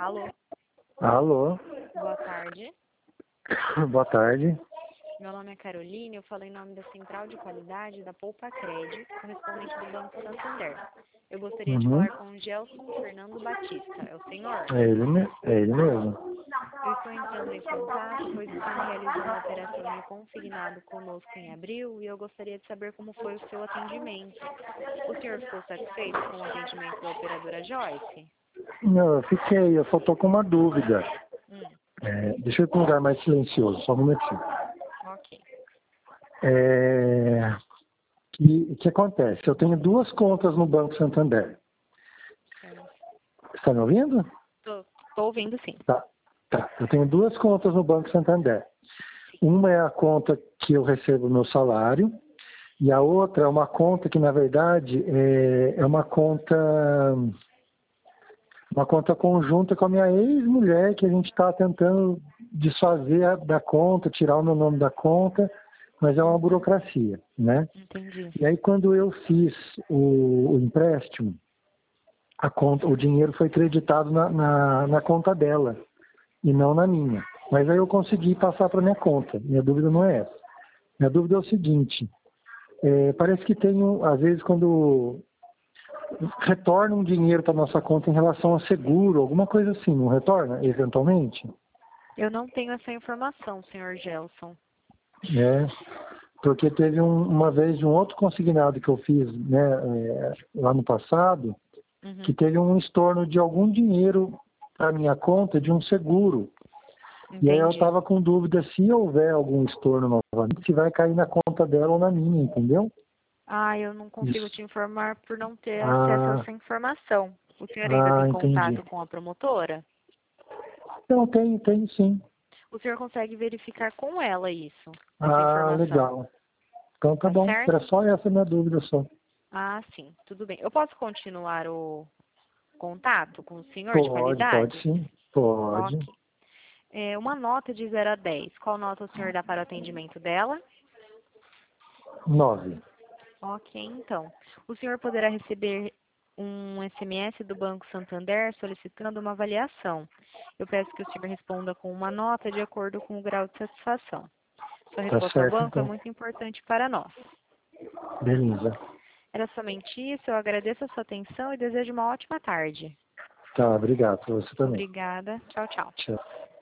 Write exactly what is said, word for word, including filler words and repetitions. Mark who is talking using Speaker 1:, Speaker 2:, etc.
Speaker 1: Alô,
Speaker 2: Alô,
Speaker 1: boa tarde.
Speaker 2: boa tarde.
Speaker 1: Meu nome é Caroline, eu falo em nome da Central de Qualidade da Poupa Cred, correspondente do Banco Santander. Eu gostaria de
Speaker 2: Uhum.
Speaker 1: falar com o Gelson Fernando Batista. É o senhor?
Speaker 2: É ele, me- é ele mesmo.
Speaker 1: Eu estou entrando em contato, pois o senhor realizou uma operação de consignado conosco em abril e eu gostaria de saber como foi o seu atendimento. O senhor ficou satisfeito com o atendimento da operadora Joyce?
Speaker 2: Não, eu fiquei, eu só tô com uma dúvida.
Speaker 1: Hum,
Speaker 2: É, deixa eu ir para um lugar mais silencioso, só um minutinho.
Speaker 1: ok.
Speaker 2: É, que que acontece? Eu tenho duas contas no Banco Santander.
Speaker 1: Certo.
Speaker 2: Está me ouvindo?
Speaker 1: Tô, tô ouvindo sim.
Speaker 2: Tá, tá. Eu tenho duas contas no Banco Santander. Uma é a conta que eu recebo meu salário e a outra é uma conta que, na verdade, é, é uma conta uma conta conjunta com a minha ex-mulher, que a gente está tentando desfazer a- da conta, tirar o meu nome da conta, mas é uma burocracia, né?
Speaker 1: Entendi.
Speaker 2: E aí, quando eu fiz o, o empréstimo, a conta, o dinheiro foi creditado na, na, na conta dela e não na minha. Mas aí eu consegui passar para minha conta. Minha dúvida não é essa. Minha dúvida é o seguinte: é, parece que tem, um- às vezes, quando retorna um dinheiro para nossa conta em relação a seguro, alguma coisa assim, não retorna, eventualmente?
Speaker 1: Eu não tenho essa informação, senhor Gelson.
Speaker 2: É, porque teve um- uma vez um outro consignado que eu fiz, né, é, lá no passado, que
Speaker 1: Uhum.
Speaker 2: teve um estorno de algum dinheiro para minha conta de um seguro. E aí eu
Speaker 1: Entendi.
Speaker 2: estava com dúvida se houver algum estorno novamente, se vai cair na conta dela ou na minha, entendeu?
Speaker 1: Ah, eu não consigo
Speaker 2: Isso.
Speaker 1: te informar por não ter acesso a
Speaker 2: Ah,
Speaker 1: essa informação. O senhor ainda
Speaker 2: ah,
Speaker 1: tem
Speaker 2: entendi.
Speaker 1: contato com a promotora?
Speaker 2: Não, tem, tem sim.
Speaker 1: O senhor consegue verificar com ela isso, essa
Speaker 2: Ah,
Speaker 1: informação,
Speaker 2: legal. Então tá
Speaker 1: tá
Speaker 2: bom. Era
Speaker 1: certo?
Speaker 2: só essa minha dúvida só.
Speaker 1: Ah, sim, tudo bem. Eu posso continuar o contato com o senhor de
Speaker 2: Pode, pode
Speaker 1: qualidade?
Speaker 2: sim. Pode.
Speaker 1: Ok. É, uma nota de zero a dez. Qual nota o senhor dá para o atendimento dela?
Speaker 2: Nove.
Speaker 1: Ok, então. O senhor poderá receber um S M S do Banco Santander solicitando uma avaliação. Eu peço que o senhor responda com uma nota de acordo com o grau de satisfação. Sua
Speaker 2: Tá
Speaker 1: resposta ao
Speaker 2: certo
Speaker 1: banco é
Speaker 2: então.
Speaker 1: muito importante para nós.
Speaker 2: Beleza.
Speaker 1: Era somente isso. Eu agradeço a sua atenção e desejo uma ótima tarde.
Speaker 2: Tá, obrigado. Pra você também.
Speaker 1: Obrigada. Tchau, tchau.
Speaker 2: Tchau.